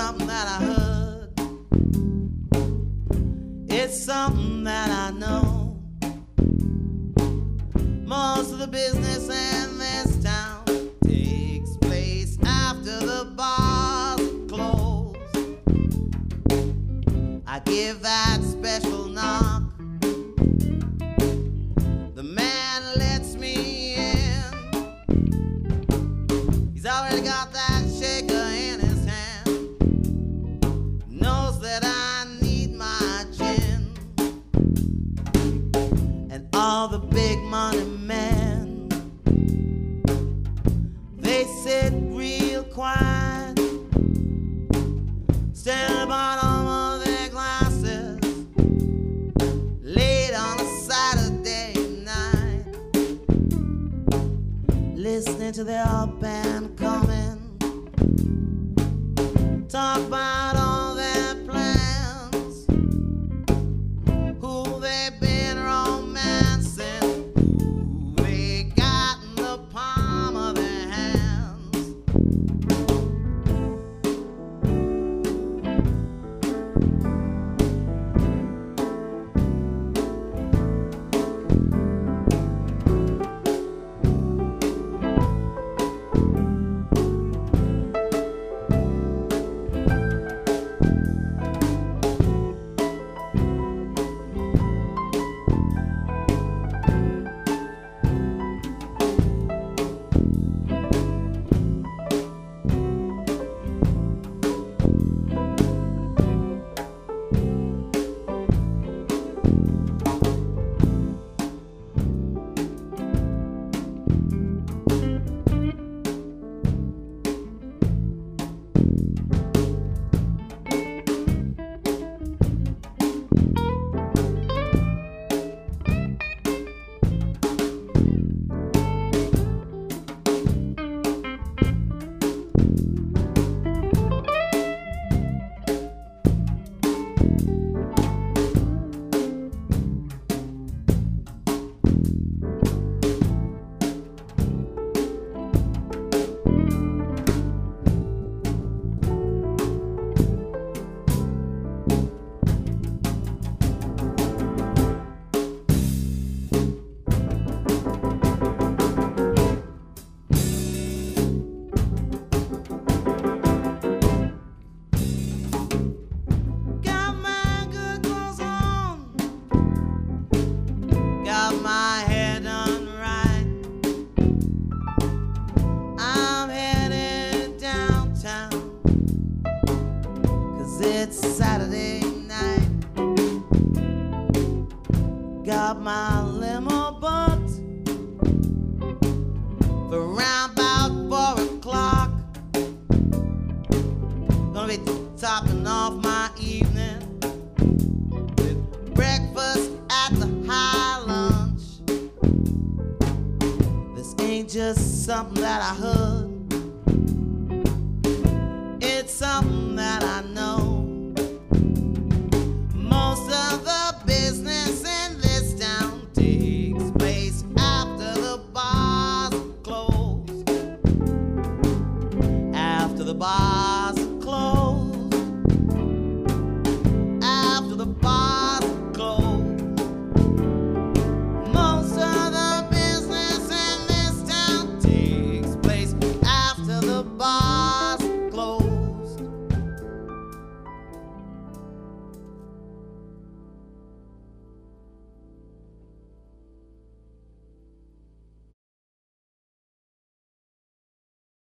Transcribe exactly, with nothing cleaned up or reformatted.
something that I heard. It's something that I know. Most of the business in this town takes place after the bars close. I give that special knock. The man lets me in. He's already got that shaker in his hand. Knows that I need my gin. And all the big money men, they sit real quiet, stand at the bottom of their glasses, late on a Saturday night, listening to their band coming, talk about all their plans, who they've been romancing, who they got in the palm of their hands. Got my good clothes on, got my hair done right. I'm headed downtown, 'cause it's Saturday night. Got my limo booked for around about four o'clock. Gonna be topping off my evening with breakfast at the high lunch. This ain't just something that I heard. It's something